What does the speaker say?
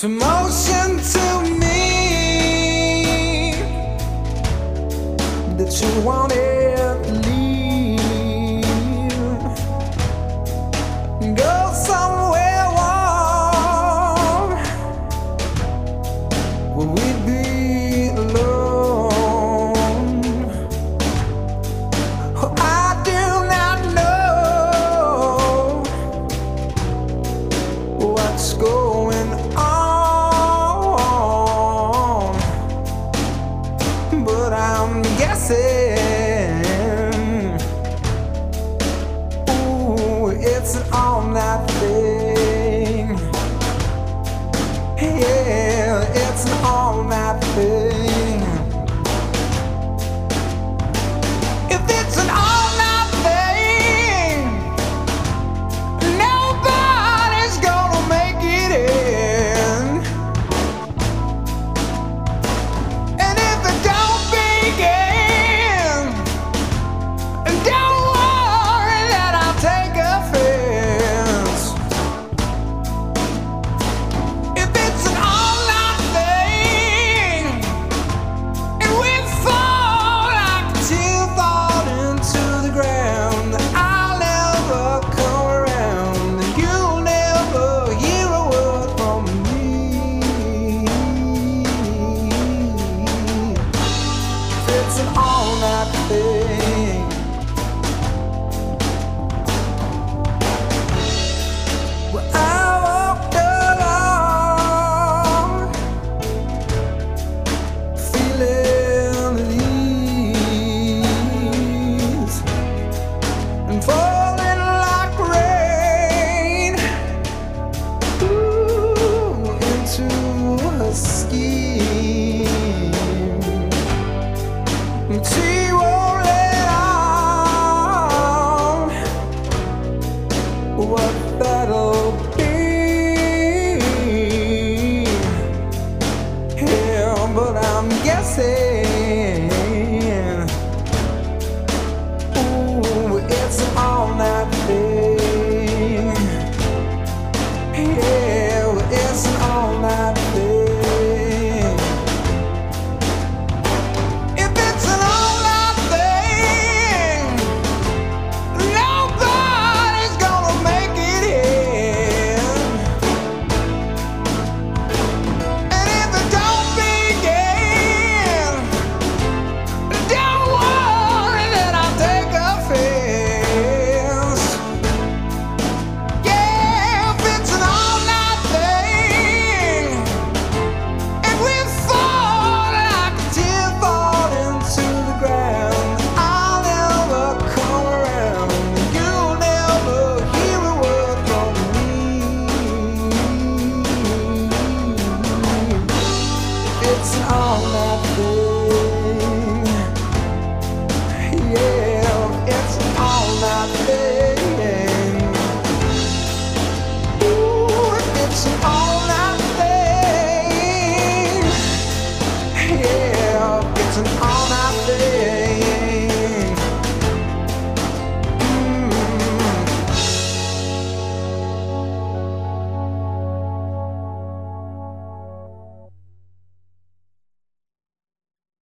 It's emotion to me that you wanted to leave, go somewhere warm where we'd be alone. Oh, I do not know what's going on, but I'm guessing, ooh, it's an all-night thing. Yeah, it's an all-night thing. If it's an all-night thing, nobody's gonna make it in. And if it don't begin, don't worry that I'll take offense. If it's an all-night thing, and we fall like a tear fall into the ground, I'll never come around, and you'll never hear a word from me. If it's an all-night thing, well, I walked along, feeling at ease, and falling like rain, ooh, into a scheme. And she won't let on what that'll